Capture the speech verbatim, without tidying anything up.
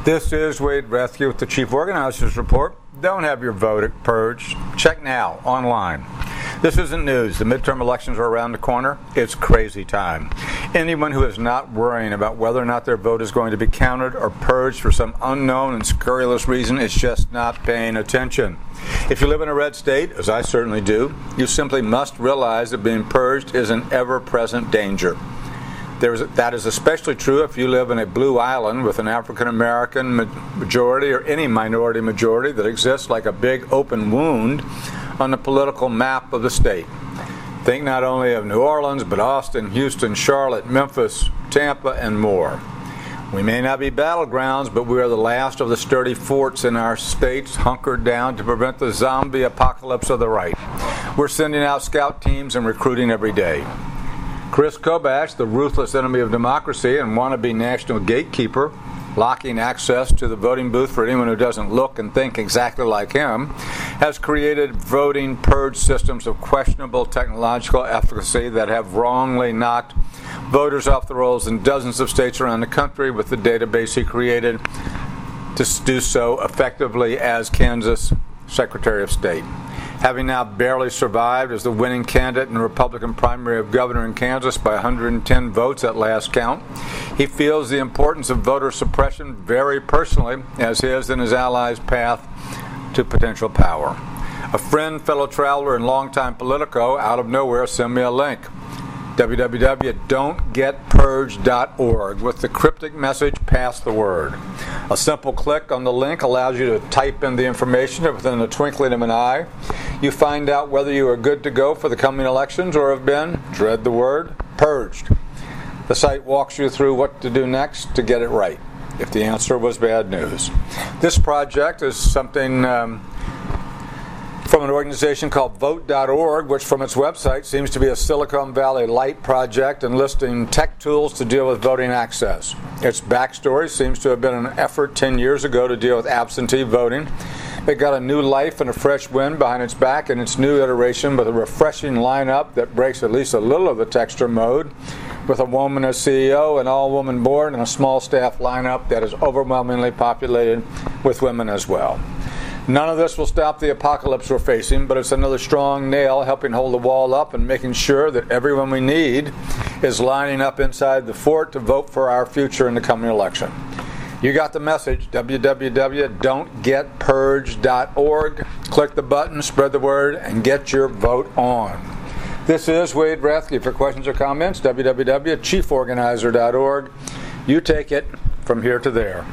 This is Wade Rescue with the Chief Organizers Report. Don't have your vote purged. Check now, online. This isn't news. The midterm elections are around the corner. It's crazy time. Anyone who is not worrying about whether or not their vote is going to be counted or purged for some unknown and scurrilous reason is just not paying attention. If you live in a red state, as I certainly do, you simply must realize that being purged is an ever-present danger. There is, that is especially true if you live in a blue island with an African-American majority or any minority majority that exists like a big open wound on the political map of the state. Think not only of New Orleans, but Austin, Houston, Charlotte, Memphis, Tampa, and more. We may not be battlegrounds, but we are the last of the sturdy forts in our states hunkered down to prevent the zombie apocalypse of the right. We're sending out scout teams and recruiting every day. Chris Kobach, the ruthless enemy of democracy and wannabe national gatekeeper, blocking access to the voting booth for anyone who doesn't look and think exactly like him, has created voting purge systems of questionable technological efficacy that have wrongly knocked voters off the rolls in dozens of states around the country with the database he created to do so effectively as Kansas Secretary of State. Having now barely survived as the winning candidate in the Republican primary of governor in Kansas by one hundred ten votes at last count, he feels the importance of voter suppression very personally as his and his allies' path to potential power. A friend, fellow traveler, and longtime Politico out of nowhere sent me a link. w w w dot don't get purged dot org with the cryptic message, pass the word. A simple click on the link allows you to type in the information within the twinkling of an eye. You find out whether you are good to go for the coming elections or have been, dread the word, purged. The site walks you through what to do next to get it right, if the answer was bad news. This project is something um, from an organization called vote dot org, which from its website seems to be a Silicon Valley light project enlisting tech tools to deal with voting access. Its backstory seems to have been an effort ten years ago to deal with absentee voting. It got a new life and a fresh wind behind its back in its new iteration with a refreshing lineup that breaks at least a little of the texture mode, with a woman as C E O, an all-woman board, and a small staff lineup that is overwhelmingly populated with women as well. None of this will stop the apocalypse we're facing, but it's another strong nail helping hold the wall up and making sure that everyone we need is lining up inside the fort to vote for our future in the coming election. You got the message, w w w dot don't get purged dot org. Click the button, spread the word, and get your vote on. This is Wade Rescue. For questions or comments, w w w dot chief organizer dot org. You take it from here to there.